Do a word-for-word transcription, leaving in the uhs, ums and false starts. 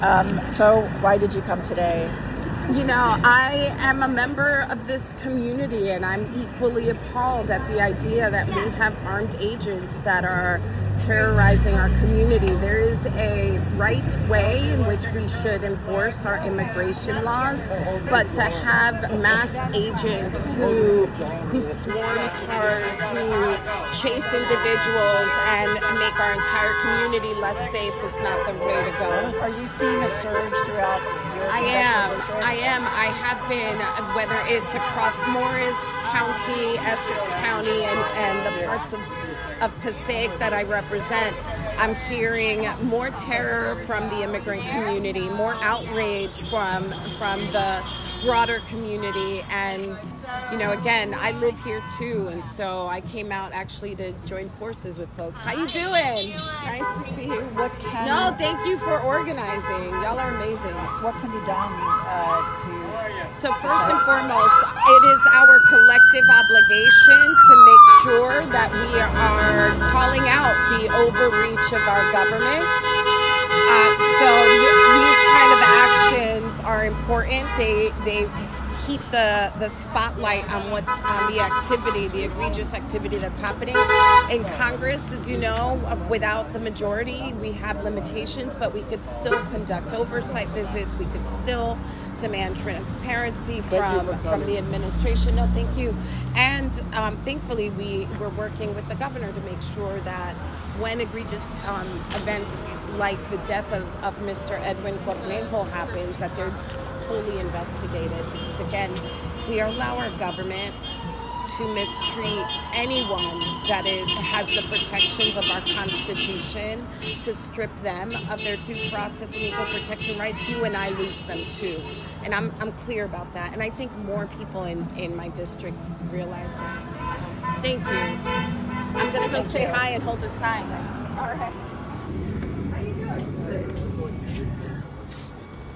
Um, so why did you come today? You know, I am a member of this community, and I'm equally appalled at the idea that we have armed agents that are terrorizing our community. There is a right way in which we should enforce our immigration laws, but to have masked agents who who swarm cars, who chase individuals and make our entire community less safe is not the way to go. Are you seeing a surge throughout your I congressional am. district? I am. I have been, whether it's across Morris County, Essex County, and, and the parts of, of Passaic that I represent, I'm hearing more terror from the immigrant community, more outrage from from the broader community. And, you know, again, I live here too, and so I came out actually to join forces with folks. How you doing? Nice to see you. What can No, thank you for organizing. Y'all are amazing. what can be done uh, to So first and foremost, it is our collective obligation to make sure that we are calling out the overreach of our government. Uh, so these kind of actions are important. They they keep the, the spotlight on what's on the activity, the egregious activity that's happening in Congress. As you know, without the majority, we have limitations, but we could still conduct oversight visits. We could still demand transparency from from the administration. No, thank you. And um, thankfully, we we're working with the governor to make sure that when egregious um, events like the death of, of Mister Edwin Cornejo happens, that they're fully investigated. Because again, we allow our government to mistreat anyone that is, has the protections of our Constitution, to strip them of their due process and equal protection rights, you and I lose them too. And I'm I'm clear about that. And I think more people in, in my district realize that. Thank you. I'm going to go say hi and hold a sign. All right.